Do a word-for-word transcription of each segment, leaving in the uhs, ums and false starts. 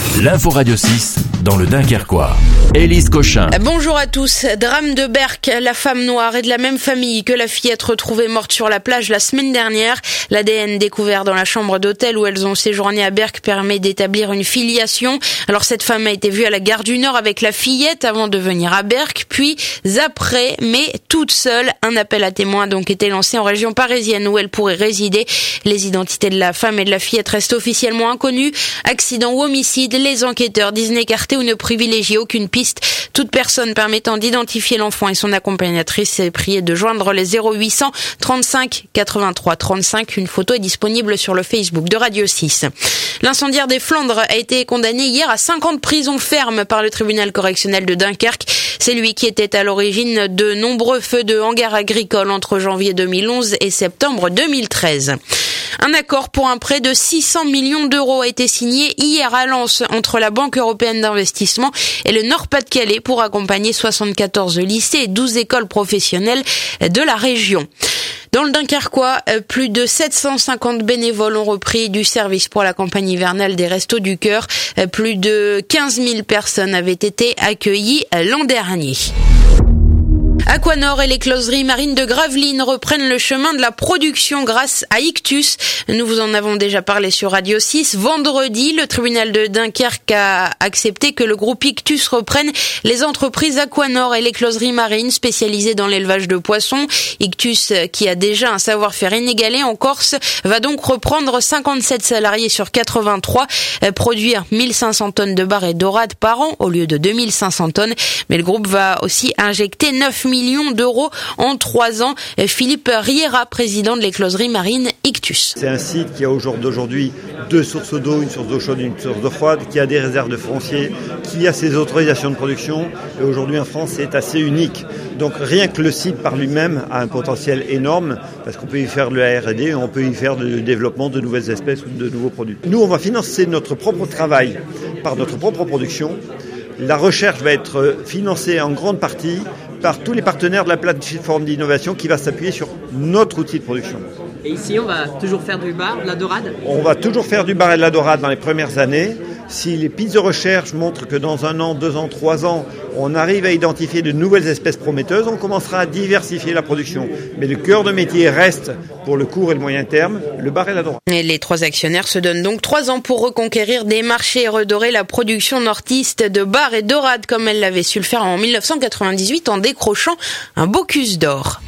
L'info Radio six dans le Dunkerquois. Élise Cochin. Bonjour à tous. Drame de Berck. La femme noire est de la même famille que la fillette retrouvée morte sur la plage la semaine dernière. L'A D N découvert dans la chambre d'hôtel où elles ont séjourné à Berck permet d'établir une filiation. Alors cette femme a été vue à la gare du Nord avec la fillette avant de venir à Berck, puis après, mais toute seule. Un appel à témoins a donc été lancé en région parisienne où elle pourrait résider. Les identités de la femme et de la fillette restent officiellement inconnues. Accident ou homicide, les enquêteurs disent n'écarter ou ne privilégier aucune piste. Toute personne permettant d'identifier l'enfant et son accompagnatrice est priée de joindre les zéro huit cent trente-cinq quatre-vingt-trois trente-cinq. Une photo est disponible sur le Facebook de Radio six. L'incendiaire des Flandres a été condamné hier à cinq ans de prison ferme par le tribunal correctionnel de Dunkerque. C'est lui qui était à l'origine de nombreux feux de hangars agricoles entre janvier deux mille onze et septembre deux mille treize. Un accord pour un prêt de six cents millions d'euros a été signé hier à Lens entre la Banque européenne d'investissement et le Nord-Pas-de-Calais pour accompagner soixante-quatorze lycées et douze écoles professionnelles de la région. Dans le Dunkerquois, plus de sept cent cinquante bénévoles ont repris du service pour la campagne hivernale des Restos du Cœur. Plus de quinze mille personnes avaient été accueillies l'an dernier. Aquanor et les closeries marines de Gravelines reprennent le chemin de la production grâce à Ictus. Nous vous en avons déjà parlé sur Radio six. Vendredi, le tribunal de Dunkerque a accepté que le groupe Ictus reprenne les entreprises Aquanor et les closeries marines spécialisées dans l'élevage de poissons. Ictus, qui a déjà un savoir-faire inégalé en Corse, va donc reprendre cinquante-sept salariés sur quatre-vingt-trois, produire mille cinq cents tonnes de bar et dorade par an au lieu de deux mille cinq cents tonnes. Mais le groupe va aussi injecter neuf millions d'euros en trois ans. Philippe Riera, président de l'écloserie marine Ictus. C'est un site qui a au jour d'aujourd'hui deux sources d'eau, une source d'eau chaude et une source d'eau froide, qui a des réserves de foncier, qui a ses autorisations de production. Et aujourd'hui en France, c'est assez unique. Donc rien que le site par lui-même a un potentiel énorme, parce qu'on peut y faire de la R et D, on peut y faire du développement de nouvelles espèces ou de nouveaux produits. Nous, on va financer notre propre travail par notre propre production. La recherche va être financée en grande partie par tous les partenaires de la plateforme d'innovation qui va s'appuyer sur notre outil de production. Et ici, on va toujours faire du bar, de la dorade ? On va toujours faire du bar et de la dorade dans les premières années. Si les pistes de recherche montrent que dans un an, deux ans, trois ans, on arrive à identifier de nouvelles espèces prometteuses, on commencera à diversifier la production. Mais le cœur de métier reste, pour le court et le moyen terme, le bar et la dorade. Et les trois actionnaires se donnent donc trois ans pour reconquérir des marchés et redorer la production nordiste de bar et dorade, comme elle l'avait su le faire en dix-neuf cent quatre-vingt-dix-huit en décrochant un Bocuse d'or.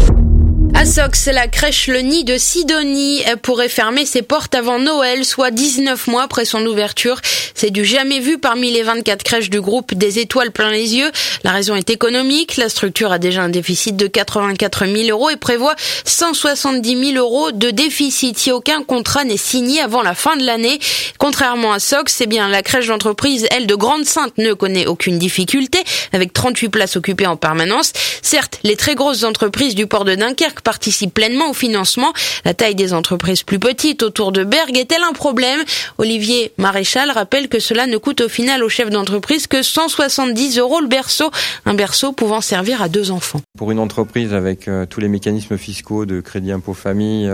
À Sox, la crèche Le Nid de Sidonie pourrait fermer ses portes avant Noël, soit dix-neuf mois après son ouverture. C'est du jamais vu parmi les vingt-quatre crèches du groupe des Étoiles plein les yeux. La raison est économique. La structure a déjà un déficit de quatre-vingt-quatre mille euros et prévoit cent soixante-dix mille euros de déficit si aucun contrat n'est signé avant la fin de l'année. Contrairement à Sox, c'est bien la crèche d'entreprise, elle, de Grande-Sainte, ne connaît aucune difficulté, avec trente-huit places occupées en permanence. Certes, les très grosses entreprises du port de Dunkerque participent pleinement au financement. La taille des entreprises plus petites autour de Berck est-elle un problème ? Olivier Maréchal rappelle que cela ne coûte au final aux chefs d'entreprise que cent soixante-dix euros le berceau, un berceau pouvant servir à deux enfants. Pour une entreprise avec euh, tous les mécanismes fiscaux de crédit impôt famille,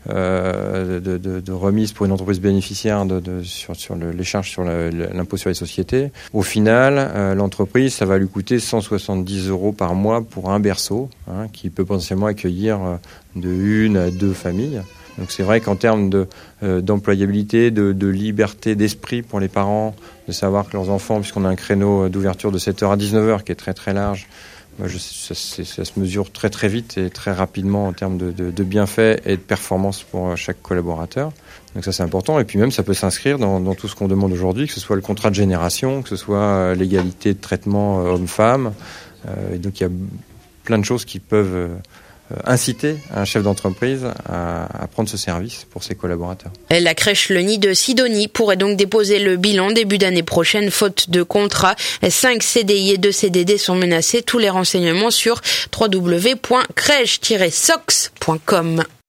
euh, de, de, de remise pour une entreprise bénéficiaire de, de, sur, sur le, les charges sur le, l'impôt sur les sociétés, au final, euh, l'entreprise, ça va lui coûter cent soixante-dix euros par mois pour un berceau, hein, qui peut potentiellement accueillir de une à deux familles. Donc c'est vrai qu'en termes de, euh, d'employabilité, de, de liberté d'esprit pour les parents, de savoir que leurs enfants, puisqu'on a un créneau d'ouverture de sept heures à dix-neuf heures qui est très très large, bah je, ça, ça se mesure très très vite et très rapidement en termes de, de, de bienfaits et de performance pour chaque collaborateur. Donc ça c'est important, et puis même ça peut s'inscrire dans, dans tout ce qu'on demande aujourd'hui, que ce soit le contrat de génération, que ce soit l'égalité de traitement homme-femme. Euh, et donc il y a plein de choses qui peuvent euh, inciter un chef d'entreprise à, à prendre ce service pour ses collaborateurs. La crèche Le Nid de Sidonie pourrait donc déposer le bilan début d'année prochaine, faute de contrat. Cinq C D I et deux C D D sont menacés. Tous les renseignements sur w w w point crèche tiret sox point com.